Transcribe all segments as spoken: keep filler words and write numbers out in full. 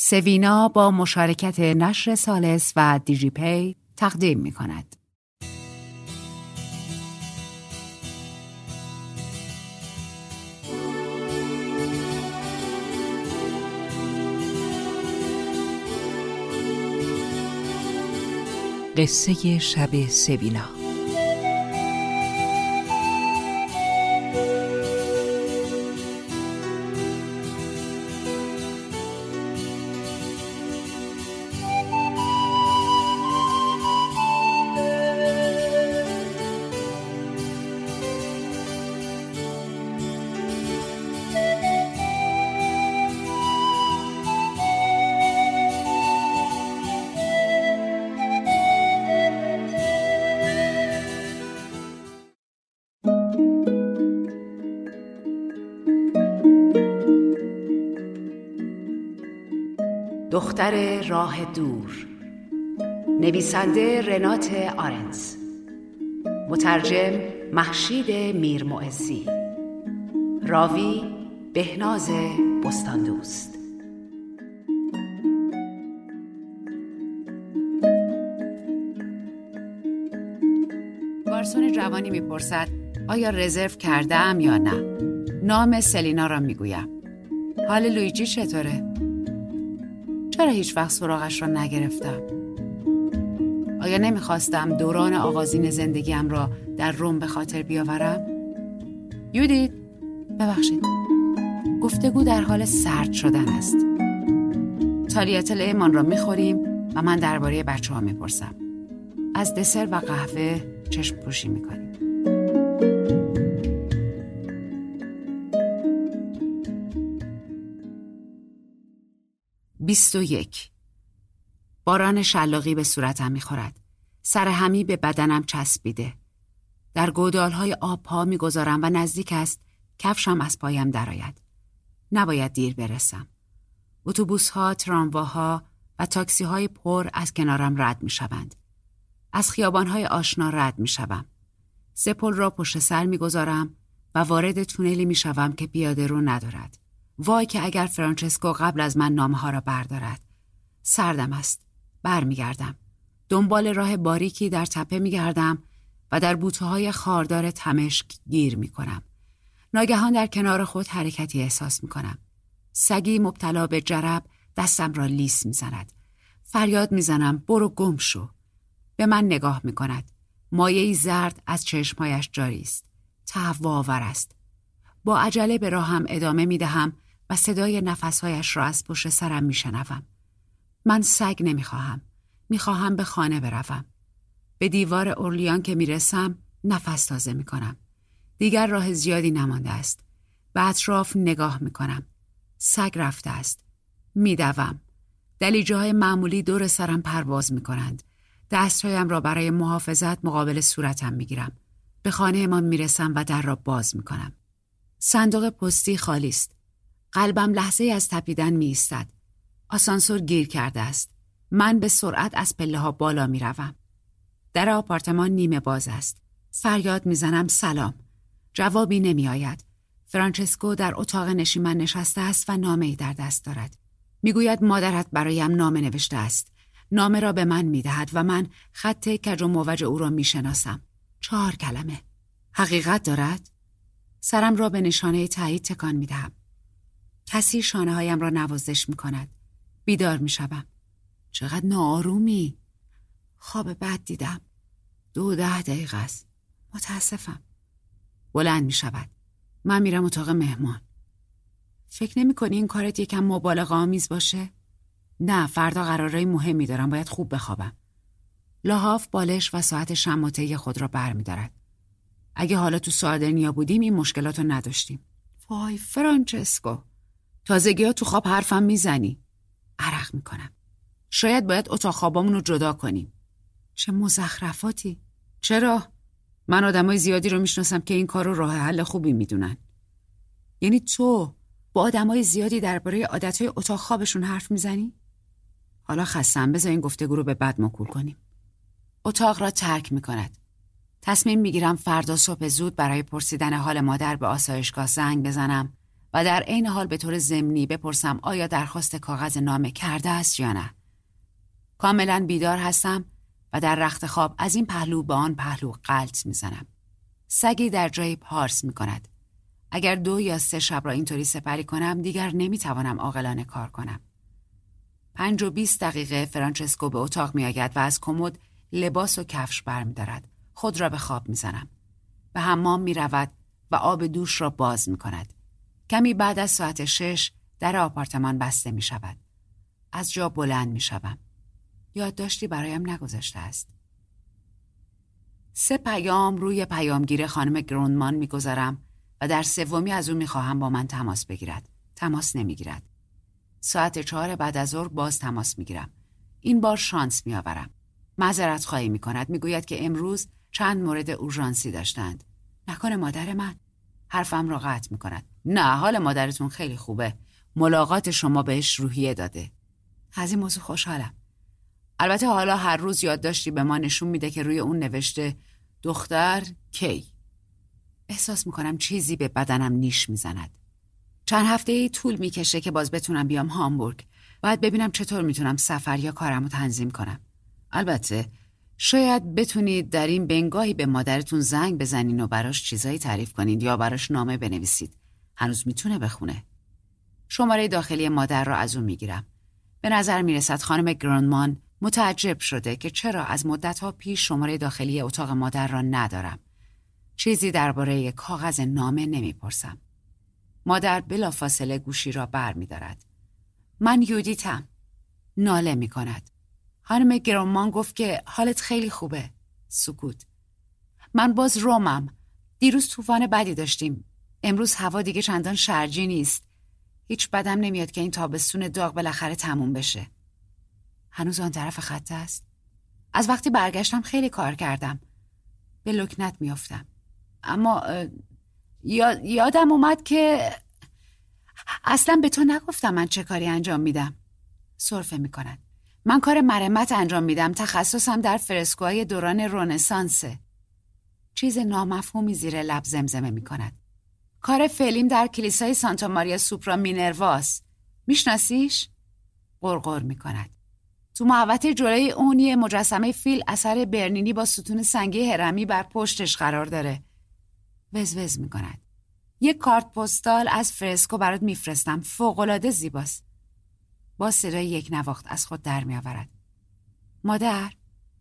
سوینا با مشارکت نشر سالس و دیجی پی تقدیم می کند. قصه شب سوینا. دختر راه دور، نویسنده رنات آرنز، مترجم مهشید میرمعزی، راوی بهناز بستاندوست. گارسون جوانی میپرسد آیا رزرو کردم یا نه. نام سلینا را میگویم. حال لویجی چطوره؟ چرا هیچ وقت سراغش را نگرفتم؟ آیا نمیخواستم دوران آغازین زندگیم را در روم به خاطر بیاورم؟ یودیت، ببخشید، گفتگو در حال سرد شدن است. تالیاتل ایمان را میخوریم و من درباره بچه ها میپرسم. از دسر و قهوه چشم پوشی میکنیم. بیست و یک. باران شلاقی به صورتم میخورد. سر همی به بدنم چسبیده. در گودالهای آب پا میگذارم و نزدیک است کفشم از پایم درآید. نباید دیر برسم. اتوبوس‌ها، ترامواها و تاکسی‌های پر از کنارم رد میشوند. از خیابان‌های آشنا رد میشوم. سه پل را پشت سر میگذارم و وارد تونلی میشوم که پیاده رو ندارد. وای که اگر فرانچسکو قبل از من نامه ها را بردارد. سردم است. بر می گردم. دنبال راه باریکی در تپه می گردم و در بوته های خاردار تمشک گیر می کنم. ناگهان در کنار خود حرکتی احساس می کنم. سگی مبتلا به جرب دستم را لیس می زند. فریاد می زنم برو گم شو. به من نگاه می کند. مایه‌ای زرد از چشمهایش جاری است. تهوع‌آور است. با عجله به راهم ادامه می دهم و صدای نفسهایش را از پشت سرم می شنوم. من سگ نمی خواهم. می خواهم به خانه بروم. به دیوار اورلیان که می رسم نفس تازه می کنم. دیگر راه زیادی نمانده است. به اطراف نگاه می کنم. سگ رفته است. می دوم. دلیجه های معمولی دور سرم پرواز می کنند. دستهایم را برای محافظت مقابل صورتم می گیرم. به خانه من می رسم و در را باز می کنم. صندوق پستی خالی است. قلبم لحظه از تپیدن می ایستد. آسانسور گیر کرده است. من به سرعت از پله ها بالا می روم. در آپارتمان نیمه باز است. فریاد می زنم سلام. جوابی نمی آید. فرانچسکو در اتاق نشیمن نشسته است و نامه‌ای در دست دارد. می گوید مادرت برایم نامه نوشته است. نامه را به من می دهد و من خط کج و موج او را می شناسم. چهار کلمه. حقیقت دارد؟ سرم را به نشانه تایید تکان می دهم. کسی شانه هایم را نوازش می کند. بیدار می شدم. چقدر ناآرومی. خواب بد دیدم. دو ده دقیقه است. متاسفم. بلند می شود. من میرم اتاق مهمان. فکر نمی کنی این کارت یکم مبالغه آمیز باشه؟ نه، فردا قرارای مهمی دارم. باید خوب بخوابم. لحاف، بالش و ساعت شماطه‌ای خود را بر می دارد. اگه حالا تو ساردنیا بودیم این مشکلات رو نداشتیم. وای فرانچسکو، تازگی ها تو خواب حرفم میزنی. عرق میکنم. شاید باید اتاق خوابامون رو جدا کنیم. چه مزخرفاتی. چرا؟ من آدمای زیادی رو میشناسم که این کار رو راه حل خوبی میدونن. یعنی تو با آدمای زیادی درباره عادتهای اتاق خوابشون حرف میزنی؟ حالا خستم، بذار این گفتگو رو به بعد موکول کنیم. اتاق را ترک میکند. تصمیم میگیرم فردا صبح زود برای پرسیدن حال مادر به آسایشگاه زنگ بزنم و در عین حال به طور ضمنی بپرسم آیا درخواست کاغذ نامه کرده است یا نه. کاملا بیدار هستم و در رخت خواب از این پهلو به آن پهلو غلط میزنم. سگی در جای پارس میکند. اگر دو یا سه شب را اینطوری سپری کنم دیگر نمیتوانم عاقلانه کار کنم. پنج و بیست دقیقه فرانچسکو به اتاق می آید و از کمد لباس و کفش برمی دارد. خود را به خواب می زنم. به حمام می رود و آب دوش را باز می کند. کمی بعد از ساعت شش در آپارتمان بسته می شود. از جا بلند می شوم. یادداشتی برایم نگذاشته است. سه پیام روی پیامگیر خانم گروندمان می گذارم و در سومی از او می خواهم با من تماس بگیرد. تماس نمی گیرد. ساعت چهار بعد از ظهر باز تماس می گیرم. این بار شانس می آورم. معذرت خواهی می کند. می گوید که امروز چند مورد اورژانسی داشتند. نکنه مادر من؟ حرفم را قطع می کند. نه، حال مادرتون خیلی خوبه. ملاقات شما بهش روحیه داده. از این موضوع خوشحالم. البته حالا هر روز یادداشتی به ما نشون میده که روی اون نوشته دختر کی. احساس می کنم چیزی به بدنم نیش می زند. چند هفته ای طول میکشه که باز بتونم بیام هامبورگ. باید ببینم چطور میتونم سفر یا کارمو تنظیم کنم. البته شاید بتونید در این بنگاهی به مادرتون زنگ بزنین و براش چیزایی تعریف کنید یا براش نامه بنویسید. هنوز میتونه بخونه. شماره داخلی مادر را از اون میگیرم. به نظر میرسد خانم گراندمان متعجب شده که چرا از مدتها پیش شماره داخلی اتاق مادر را ندارم. چیزی درباره کاغذ نامه نمیپرسم. مادر بلافاصله گوشی را بر می دارد. من یودیتم. ناله می کند. خانم گراندمان گفت که حالت خیلی خوبه. سکوت. من باز رومم. دیروز طوفان بدی داشتیم. امروز هوا دیگه چندان شرجی نیست. هیچ بدم نمیاد که این تابستون داغ بالاخره تموم بشه. هنوز آن طرف خط است. از وقتی برگشتم خیلی کار کردم. به لکنت میافتم. اما یاد یادم اومد که اصلا به تو نگفتم من چه کاری انجام میدم. سرفه میکنن. من کار مرمت انجام میدم. تخصصم در فرسکوهای دوران رنسانسه. چیز نامفهومی زیر لب زمزمه میکند. کار فعلیم در کلیسای سانتا ماریا سوپرا مینرواس. میشناسیش؟ غرغر میکند. تو محوطه جلوی اون یه مجسمه فیل اثر برنینی با ستون سنگی هرمی بر پشتش قرار داره. وزوز میکند. یک کارت پستال از فرسکو برات میفرستم. فوق‌العاده زیباست. با صدای یک نواخت از خود در میآورد. مادر،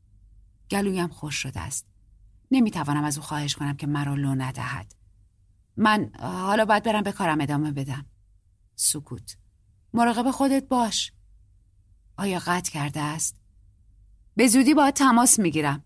گلویم خوش شده است. نمیتوانم از او خواهش کنم که مرا لو ندهد. من حالا باید برم به کارم ادامه بدم. سکوت. مراقب خودت باش. آیا قطع کرده است؟ به زودی باید تماس میگیرم.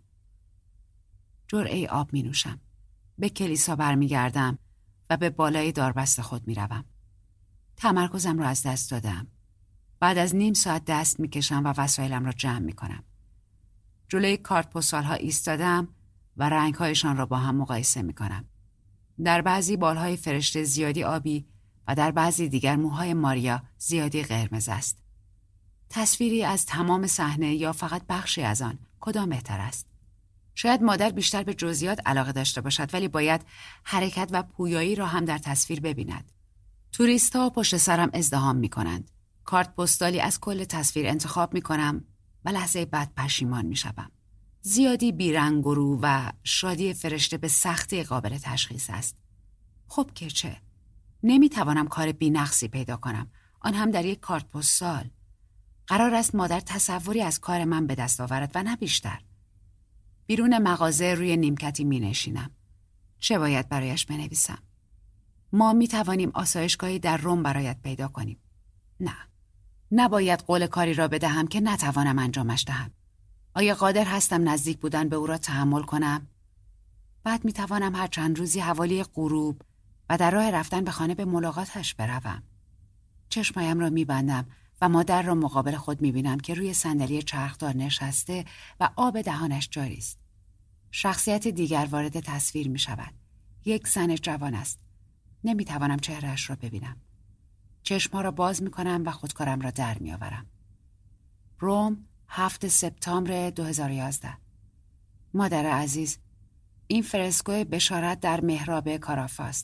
جرعه آب می نوشم. به کلیسا برمیگردم و به بالای داربست خود می روم. تمرکزم را از دست دادم. بعد از نیم ساعت دست می کشم و وسایلم را جمع می کنم. جلوی کارت پستال ها ایستادم و رنگ هایشان را با هم مقایسه می کنم. در بعضی بالهای فرشته زیادی آبی و در بعضی دیگر موهای ماریا زیادی قرمز است. تصویری از تمام صحنه یا فقط بخشی از آن کدام بهتر است؟ شاید مادر بیشتر به جزئیات علاقه داشته باشد، ولی باید حرکت و پویایی را هم در تصویر ببیند. توریست‌ها پشت سرم ازدحام می کنند. کارت پستالی از کل تصویر انتخاب می کنم و لحظه بعد پشیمان می شدم. زیادی بیرنگ و رو و شادی فرشته به سختی قابل تشخیص است. خب که چه؟ نمی توانم کار بی‌نقصی پیدا کنم، آن هم در یک کارت پستال. قرار است مادر تصوری از کار من به دست آورد و نه بیشتر. بیرون مغازه روی نیمکتی می نشینم. چه باید برایش بنویسم؟ ما می توانیم آسایشگاهی در روم برایت پیدا کنیم. نه. نباید قول کاری را بدهم که نتوانم انجامش دهم. آیا قادر هستم نزدیک بودن به او را تحمل کنم؟ بعد می توانم هر چند روزی حوالی غروب و در راه رفتن به خانه به ملاقاتش بروم. چشمایم را می بندم و مادر را مقابل خود می بینم که روی صندلی چرخدار نشسته و آب دهانش جاری است. شخصیت دیگر وارد تصویر می شود. یک زن جوان است. نمی توانم چهرهش را ببینم. چشمها را باز می کنم و خودکارم را در می آورم. روم، هفتم سپتامبر دو هزار و یازده. مادر عزیز، این فرسکوی بشارت در محراب کارافاست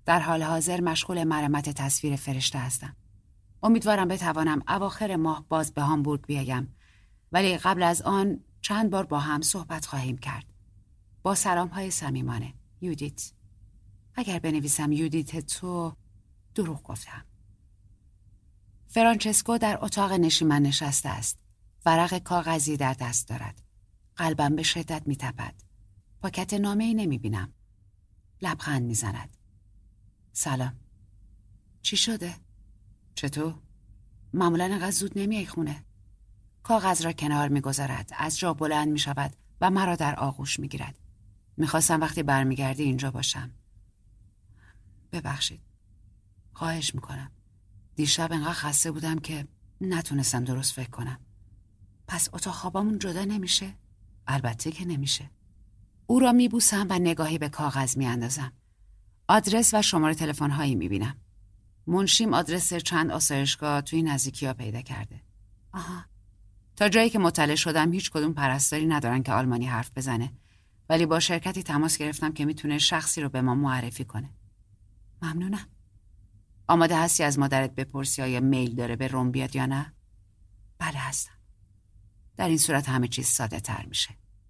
در حال حاضر مشغول مرمت تصویر فرشته هستم. امیدوارم بتوانم اواخر ماه باز به هامبورگ بیایم، ولی قبل از آن چند بار با هم صحبت خواهیم کرد. با سلام‌های صمیمانه، یودیت. اگر بنویسم یودیت تو، دروغ گفتم. فرانچسکو در اتاق نشیمن نشسته است. ورق کاغذی در دست دارد. قلبم به شدت می‌تپد. پاکت نامه‌ای نمی‌بینم. لبخند می‌زند. سلام. چی شده؟ چطور؟ معمولاً انقدر زود نمیای خونه. کاغذ را کنار می‌گذارد، از جا بلند می‌شود و مرا در آغوش می‌گیرد. می‌خواستم وقتی برمیگردی اینجا باشم. ببخشید. خواهش می‌کنم. دیشب انقدر خسته بودم که نتونستم درست فکر کنم. پس اتاق خوابمون جدا نمیشه؟ البته که نمیشه. او را میبوسم و نگاهی به کاغذ میاندازم. آدرس و شماره تلفن هایی میبینم. منشیم آدرس چند آسایشگاه توی نزدیکی‌ها پیدا کرده. آها. تا جایی که مطلع شدم هیچ کدوم پرستاری ندارن که آلمانی حرف بزنه، ولی با شرکتی تماس گرفتم که میتونه شخصی رو به ما معرفی کنه. ممنونم. آماده هستی از مادرت بپرسی آیا میل داره به روم بیاد یا نه؟ بله هستم. در این صورت همه چیز ساده تر میشه.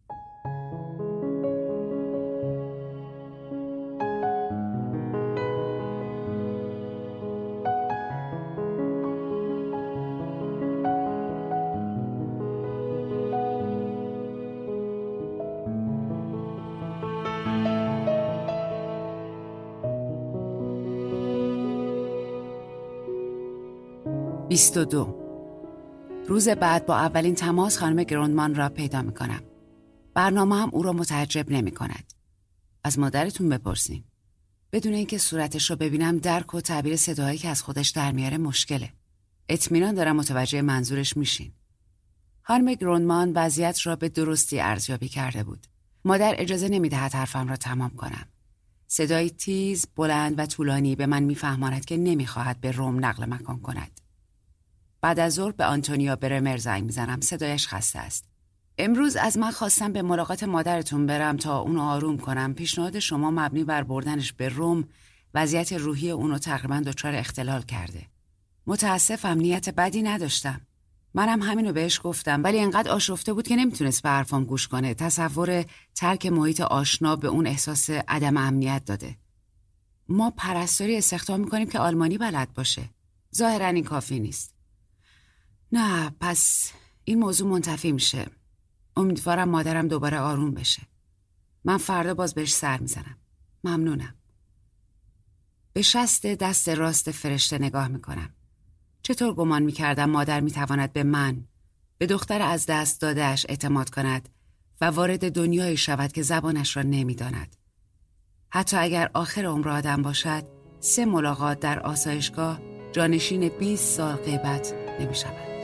بیست و دو. روز بعد با اولین تماس خانم گروندمان را پیدا می کنم. برنامه هم او را متعجب نمی کند. از مادرتون بپرسین. بدون اینکه صورتش رو ببینم درک و تعبیر صداهایی که از خودش در میاره مشکله. اطمینان دارم متوجه منظورش میشین. خانم گروندمان وضعیت را به درستی ارزیابی کرده بود. مادر اجازه نمیدهد حرفم را تمام کنم. صدای تیز، بلند و طولانی به من میفهماند که نمیخواهد به روم نقل مکان کند. بعد از ظهر به آنتونیا برمر زنگ میزنم. صدایش خسته است. امروز از من خواستم به ملاقات مادرتون برم تا اونو آروم کنم. پیشنهاد شما مبنی بر بردنش به روم وضعیت روحی اونو تقریبا دچار اختلال کرده. متاسفم، نیت بدی نداشتم. منم همینو بهش گفتم، ولی انقدر آشفته بود که نمیتونست به حرفام گوش کنه. تصور ترک محیط آشنا به اون احساس عدم امنیت داده. ما پرستاری استخدام میکنیم که آلمانی بلد باشه. ظاهرا این کافی نیست. نه، پس این موضوع منتفی میشه. امیدوارم مادرم دوباره آروم بشه. من فردا باز بهش سر میزنم. ممنونم. به شست دست راست فرشته نگاه میکنم. چطور گمان میکردم مادر میتواند به من، به دختر از دست دادهش اعتماد کند و وارد دنیایی شود که زبانش را نمیداند. حتی اگر آخر عمر آدم باشد، سه ملاقات در آسایشگاه جانشین بیست سال غیبت نمیشود.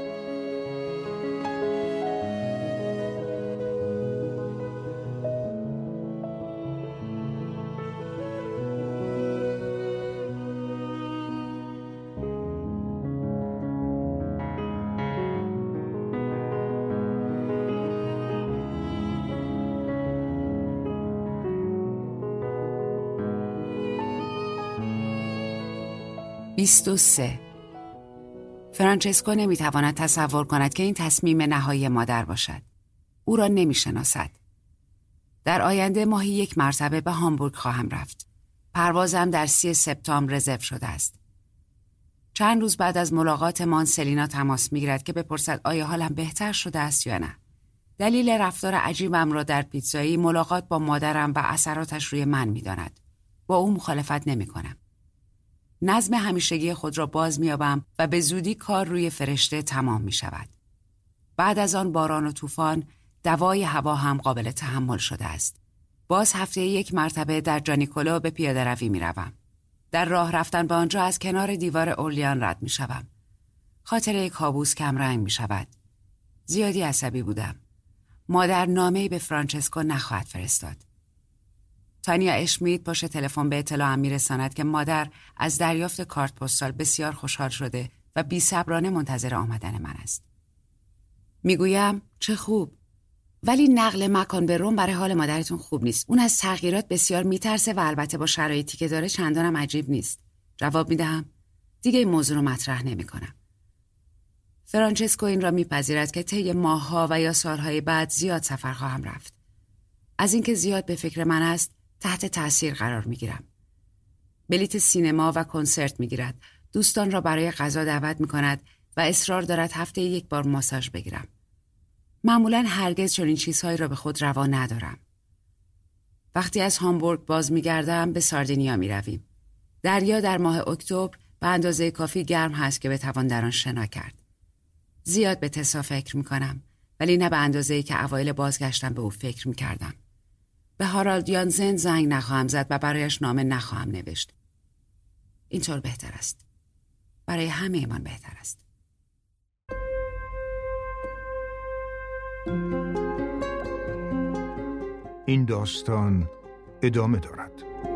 بیست و سه. فرانچسکو نمیتواند تصور کند که این تصمیم نهایی مادر باشد. او را نمیشناسد. در آینده ماهی یک مرتبه به هامبورگ خواهم رفت. پروازم در سی سپتامبر رزرو شده است. چند روز بعد از ملاقاتمان سلینا تماس میگیرد که بپرسد آیا حالم بهتر شده است یا نه. دلیل رفتار عجیبم را در پیتزایی ملاقات با مادرم و اثراتش روی من میداند. با او مخالفت نمی کنم. نظم همیشگی خود را باز می‌یابم و به زودی کار روی فرشته تمام می‌شود. بعد از آن باران و طوفان، دوای هوا هم قابل تحمل شده است. باز هفته یک مرتبه در جانیکولو به پیاده روی می‌روم. در راه رفتن به آنجا از کنار دیوار اورلیان رد می‌شوم. خاطره کابوس کم رنگ می‌شود. زیادی عصبی بودم. مادر نامه‌ای به فرانچسکو نخواهد فرستاد. تانیا اشمیت پشت تلفن به اطلاعم میرساند که مادر از دریافت کارت پستال بسیار خوشحال شده و بی‌صبرانه منتظر آمدن من است. میگویم چه خوب. ولی نقل مکان به روم برای حال مادرتون خوب نیست. اون از تغییرات بسیار میترسه و البته با شرایطی که داره چندانم عجیب نیست. جواب میدهم. دیگه این موضوع رو مطرح نمی‌کنم. فرانچسکو این را میپذیرد که طی ماه‌ها و یا سال‌های بعد زیاد سفر خواهم رفت. از اینکه زیاد به فکر من است تحت تأثیر قرار میگیرم. بلیت سینما و کنسرت میگیرد. دوستان را برای غذا دعوت میکند و اصرار دارد هفته یک بار ماساژ بگیرم. معمولاً هرگز چنین چیزهایی را به خود روا ندارم. وقتی از هامبورگ باز میگردم به ساردینیا میرویم. دریا در ماه اکتبر به اندازه کافی گرم هست که بتوان در آن شنا کرد. زیاد به تسا فکر میکنم، ولی نه به اندازه‌ای که اوایل بازگشتم به او فکر میکردم. به هارالد یانزن زنگ نخواهم زد و برایش نامه نخواهم نوشت. اینطور بهتر است. برای همه ایمان بهتر است. این داستان ادامه دارد.